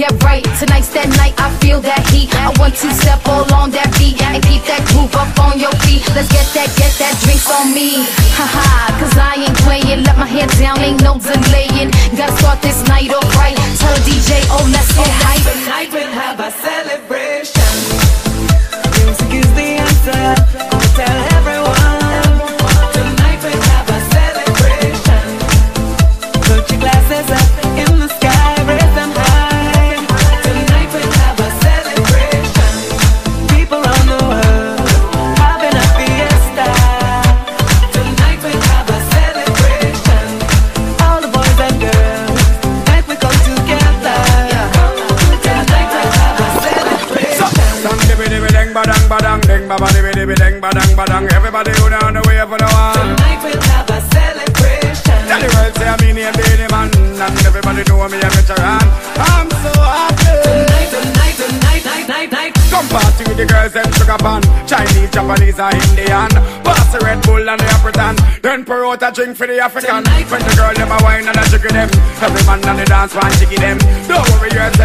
get right. Tonight's that night, I feel that heat. I want to step along that beat and keep that groove up on your feet. Let's get that drinks on me. Haha, cause I ain't playing. Let my hair down, ain't no delaying. Gotta start this night off right. Tell the DJ, oh, let's get hype. Tonight we'll have a celebration. Music is the answer. I'll tell everyone. Tonight we'll have a celebration. Put your glasses up in the sky, raise them high. Tonight we'll have a celebration. People around the world having a fiesta. Tonight we'll have a celebration. All the boys and girls, tonight we come together. Tonight we'll have a celebration. Dang badang badang, ding babadi bidi ding badang badang. Everybody who down the way for the one. Tonight we'll have a celebration. Tell the world say I'm in here, baby man, and everybody know me a veteran. I'm so happy. Tonight. Come party with the girls and sugar pan. Chinese, Japanese and Indian. Pass the Red Bull and the African. Then pour out a drink for the African. When the girl them a wine and a jiggle them, every man on the dance one jiggy them. Don't worry yourself.